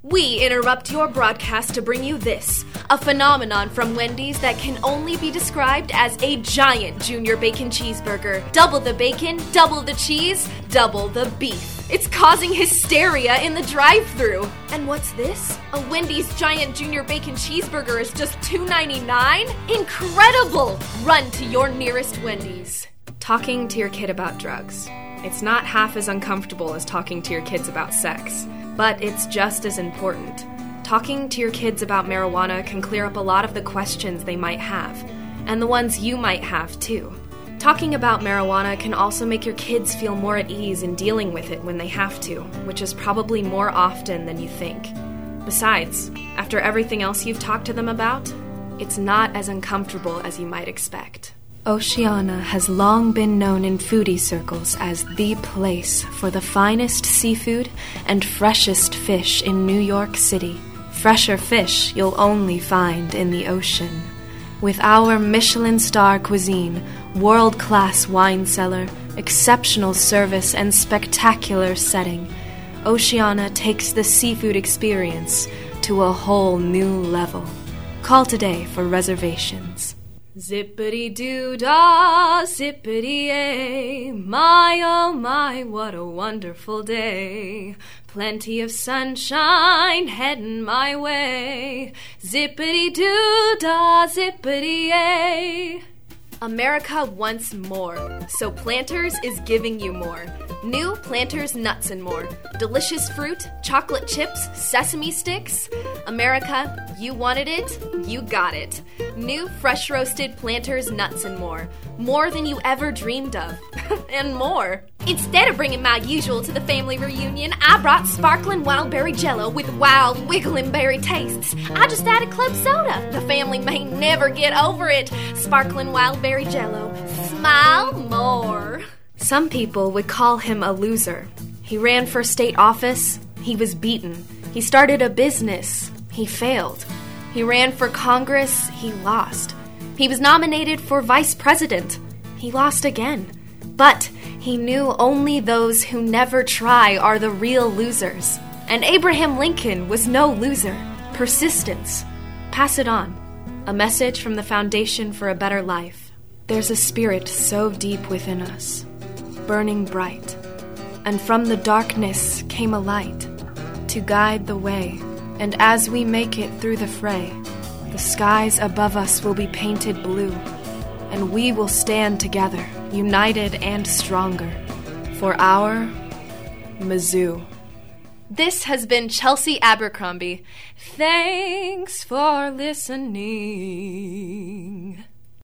We interrupt your broadcast to bring you this, a phenomenon from Wendy's that can only be described as a giant junior bacon cheeseburger. Double the bacon, double the cheese, double the beef. It's causing hysteria in the drive-thru. And what's this? A Wendy's giant junior bacon cheeseburger is just $2.99? Incredible! Run to your nearest Wendy's. Talking to your kid about drugs. It's not half as uncomfortable as talking to your kids about sex. But it's just as important. Talking to your kids about marijuana can clear up a lot of the questions they might have, and the ones you might have too. Talking about marijuana can also make your kids feel more at ease in dealing with it when they have to, which is probably more often than you think. Besides, after everything else you've talked to them about, it's not as uncomfortable as you might expect. Oceana has long been known in foodie circles as the place for the finest seafood and freshest fish in New York City. Fresher fish you'll only find in the ocean. With our Michelin star cuisine, world-class wine cellar, exceptional service, and spectacular setting, Oceana takes the seafood experience to a whole new level. Call today for reservations. Zippity-doo-dah, zippity-ay, my oh my, what a wonderful day. Plenty of sunshine heading my way. Zippity-doo-dah, zippity-ay. America wants more, so Planters is giving you more. New Planters Nuts and More. Delicious fruit, chocolate chips, sesame sticks. America, you wanted it, you got it. New fresh roasted Planters Nuts and More. More than you ever dreamed of. And more. Instead of bringing my usual to the family reunion, I brought sparkling wild berry jello with wild wiggling berry tastes. I just added club soda. The family may never get over it. Sparkling wild berry jello. Smile more. Some people would call him a loser. He ran for state office. He was beaten. He started a business. He failed. He ran for Congress. He lost. He was nominated for vice president. He lost again. But he knew only those who never try are the real losers. And Abraham Lincoln was no loser. Persistence. Pass it on. A message from the Foundation for a Better Life. There's a spirit so deep within us, burning bright, and from the darkness came a light to guide the way, and as we make it through the fray, the skies above us will be painted blue, and we will stand together, united and stronger, for our Mizzou. This has been Chelsea Abercrombie. Thanks for listening.